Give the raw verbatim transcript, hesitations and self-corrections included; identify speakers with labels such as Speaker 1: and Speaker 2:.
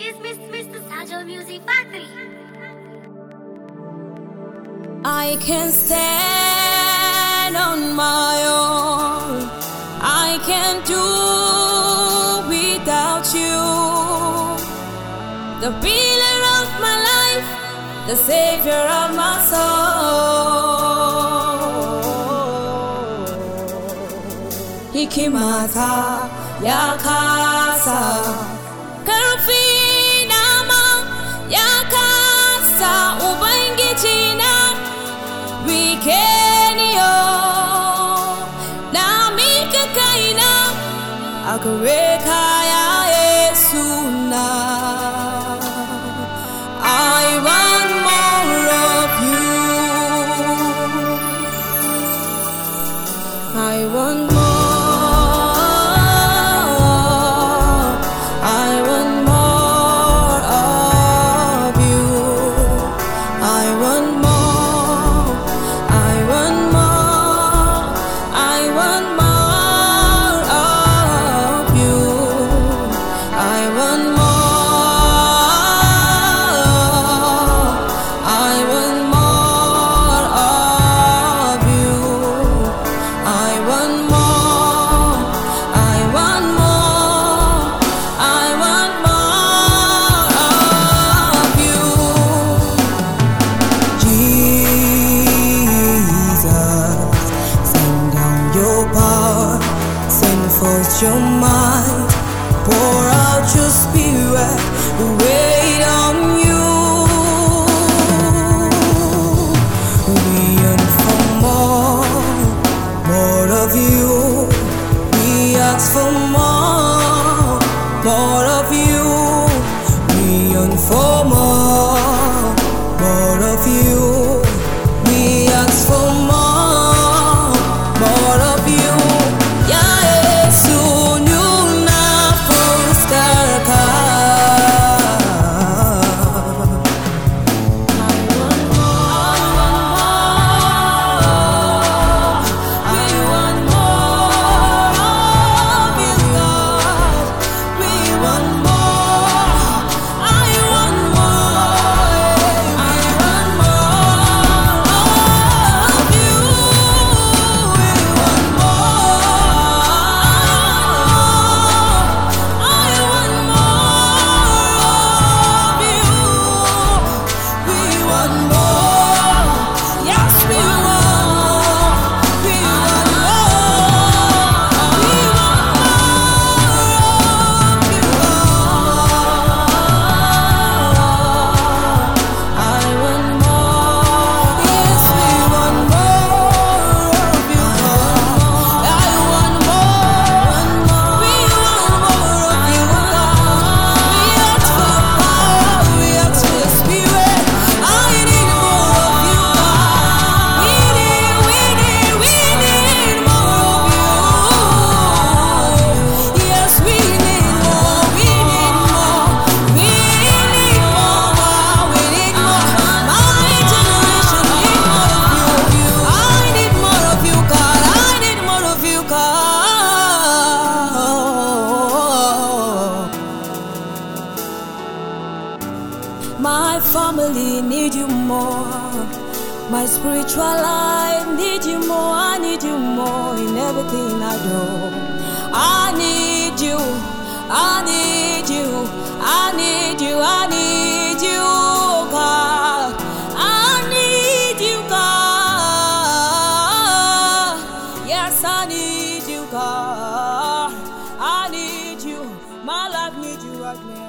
Speaker 1: is Miss Mister Sajal Music Factory.
Speaker 2: I can stand on my own. I can do without you. The pillar of my life, the savior of my soul. Hikimata yakasa karfinama yakasa ubangijina wikeniyo na mika kaina akaweka ya Yesu na I want more of you. I want more. Your mind, pour out your spirit, wait on you. We yearn for more, more of you. We ask for more, more of you. We yearn for more, more of you. We ask for more, more of you. My family need you more. My spiritual life need you more. I need you more in everything I do. I need you. I need you. I need you. I need you, God. I need you, God. Yes, I need you, God. I need you. My life needs you right now.